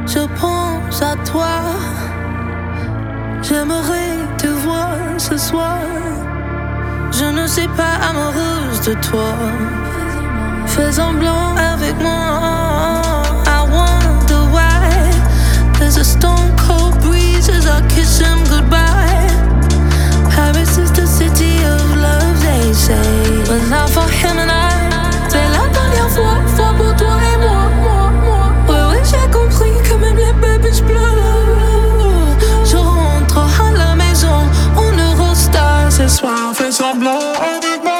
Je pense à toi. J'aimerais te voir ce soir. Je ne suis pas amoureuse de toi. Fais semblant avec moi. I wonder why there's a stone cold breeze as I kiss him goodbye. Paris is the city of love, they say, but not for him and I. C'est la dernière fois pour toi et moi. Ouais, j'ai compris que même les bébés pleurent. Je rentre à la maison, on Eurostar ce soir. Fais semblant avec moi.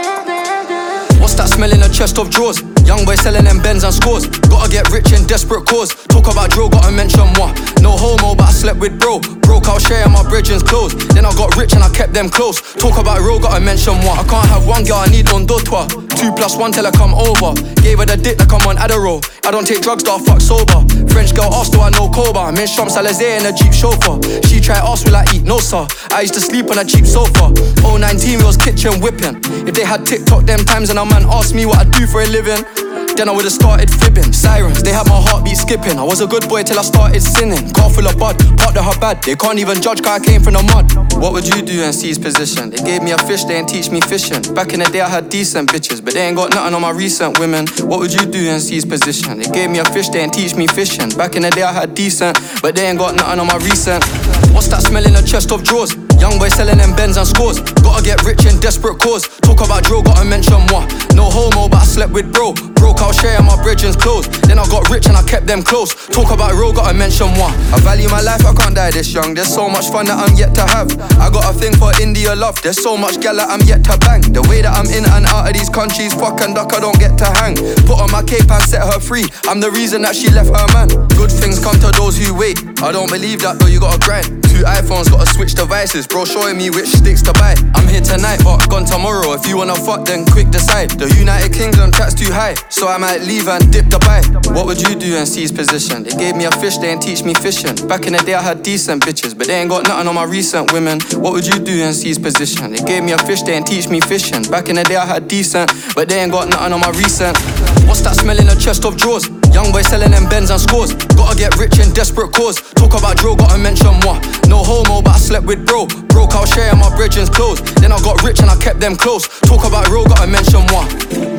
What's that smell in a chest of drawers? Young boy selling them Benz and scores. Gotta get rich in desperate cause. Talk about drill, gotta mention moi. No homo, but I slept with bro. Broke out sharing my brethrens clothes. Then I got rich and I kept them close. Talk about real, gotta mention moi. I can't have one girl, I need on d'autres. 2 + 1 till I come over. Gave her the dick like I'm on Adderall. I don't take drugs, though I fuck sober. French girl asked, do I know Koba? I'm in Champs-Élysées in a Jeep chauffeur. She try ask, will I eat? No sir. I used to sleep on a cheap sofa. 019 we was kitchen whipping. If they had TikTok them times and a man asked me what I do for a living, then I would've started fibbing. Sirens, they had my heartbeat skipping. I was a good boy till I started sinning. Car full of bud, part of her bad. They can't even judge cause I came from the mud. What would you do in C's position? They gave me a fish, they ain't teach me fishing. Back in the day I had decent bitches, but they ain't got nothing on my recent women. What would you do in C's position? They gave me a fish, they ain't teach me fishing. Back in the day I had decent, but they ain't got nothing on my recent. What's that smell in a chest of drawers? Young boy selling them Benz and scores. Gotta get rich in desperate cause. Talk about drill, gotta mention moi. No homo, but I slept with bro. Broke out sharing my brethrens clothes. Then I got rich and I kept them close. Talk about real, gotta mention moi. I value my life, I can't die this young. There's so much fun that I'm yet to have. I got a thing for India love. There's so much gal that I'm yet to bang. The way that I'm in and out of these countries, fuck and duck, I don't get to hang. Put on my cape and set her free. I'm the reason that she left her man. Good things come to those who wait. I don't believe that though, you gotta grind. 2 iPhones, gotta switch devices. Bro showing me which sticks to buy. I'm here tonight, but gone tomorrow. If you wanna fuck, then quick decide. The United Kingdom tax too high, so I might leave and dip the buy. What would you do in C's position? They gave me a fish, they ain't teach me fishing. Back in the day I had decent bitches, but they ain't got nothing on my recent women. What would you do in C's position? They gave me a fish, they ain't teach me fishing. Back in the day I had decent, but they ain't got nothing on my recent. What's that smell in a chest of drawers? Young boy selling them Benz and scores. Gotta get rich in desperate cause. Talk about drill, gotta mention moi. No homo, but I slept with bro. Broke out sharing my brethrens clothes. Then I got rich and I kept them close. Talk about real, gotta mention moi.